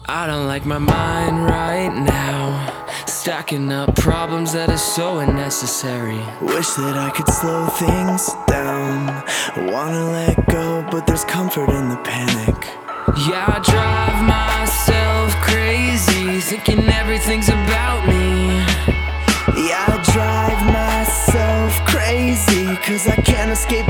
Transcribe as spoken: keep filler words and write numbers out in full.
I don't like my mind right now, stacking up problems that are so unnecessary. Wish that I could slow things down. Wanna let go, but there's comfort in the panic. Yeah, I drive myself crazy, thinking everything's about me. Yeah, I drive myself crazy, cause I can't escape